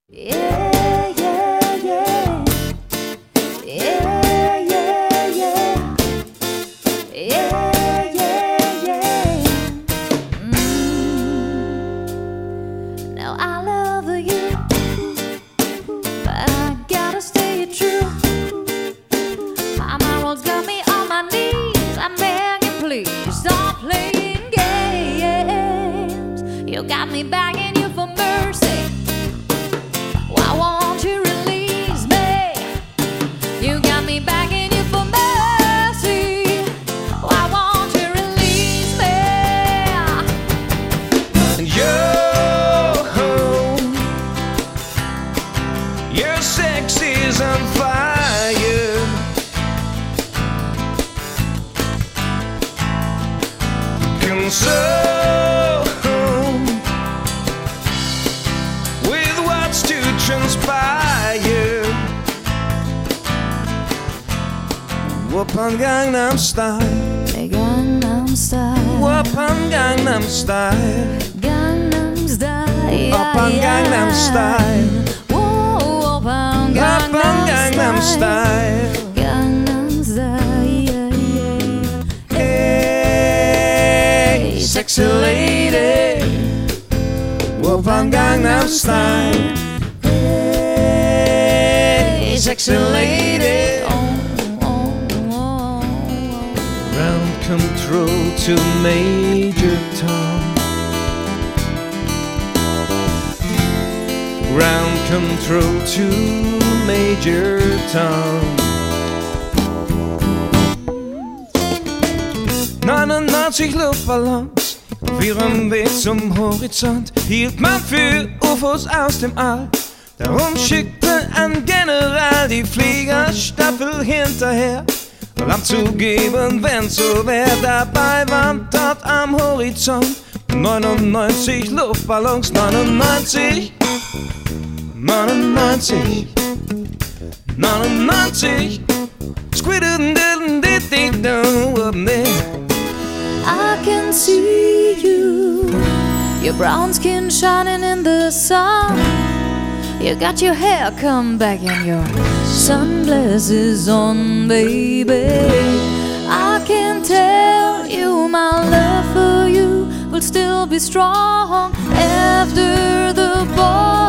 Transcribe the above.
Yeah, yeah, yeah. Yeah, yeah, yeah. Yeah, yeah, yeah. Now I love you, but I gotta stay true. My world's got me on my knees. I'm begging, please stop playing games. You got me begging you for mercy. Why won't you release me? You got me begging you for mercy. Why won't you release me? Your sex is on fire. Console with what's to transpire. Whoop on Gangnam Style. Gangnam Style. Whoop on Gangnam Style. Gangnam Style. Up on Gangnam Style. Whoa, up on Up on Gangnam Style. Gangnam Style. Hey, sexy lady. Whoop on Gangnam Style. Hey, sexy lady. Ground control to Major Tom. Ground control to Major Tom. 99 Luftballons auf ihrem Weg zum Horizont hielt man für UFOs aus dem All. Darum schickte ein General die Fliegerstaffel hinterher. Land zu geben, wenn so wär. Dabei waren dort am Horizont 99 Luftballons, 99, 99, 99. I can see you, your brown skin shining in the sun. You got your hair come back and your sunglasses on, baby. I can tell you my love for you will still be strong after the ball.